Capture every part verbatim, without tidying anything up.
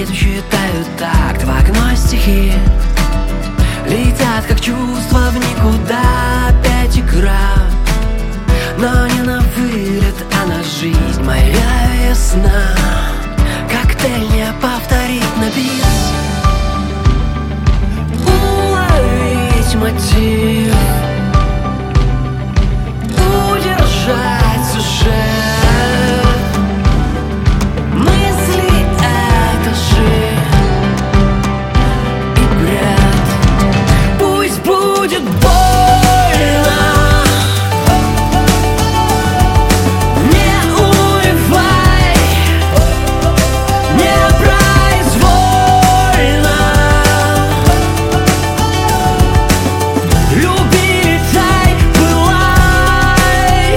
ритм считают такт, в окно стихи летят, как чувства в никуда. Опять игра, но не на вылет, а на жизнь. Моя весна, коктейль не повторить на бис. Уловить мотив, удержать сюжет. Мысли — этажи и бред. Пусть будет больно, не унывай, непроизвольно. Люби, летай, пылай.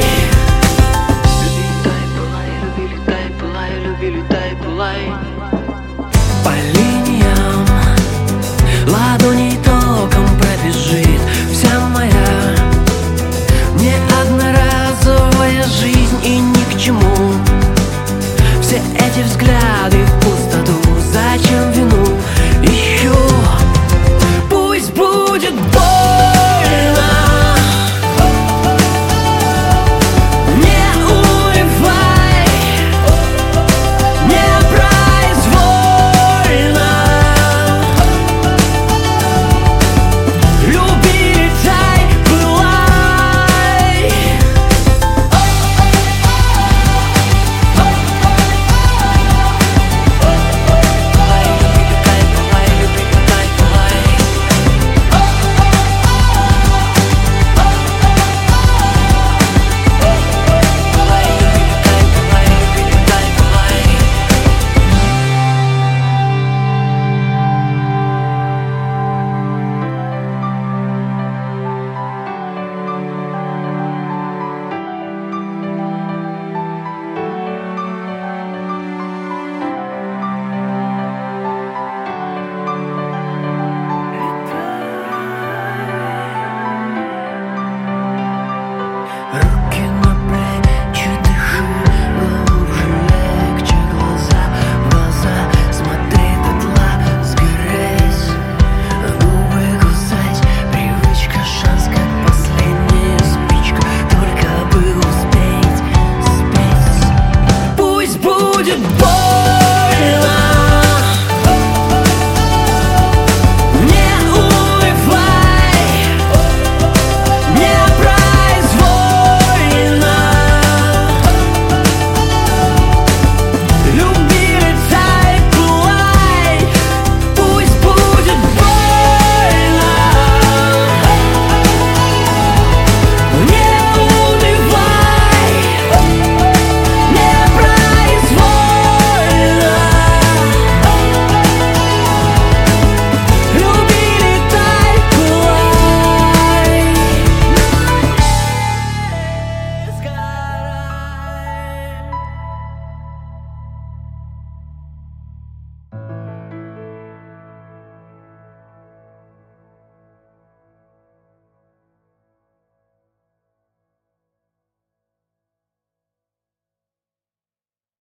Люби, летай, пылай, люби, летай, пылай, люби, летай, пылай.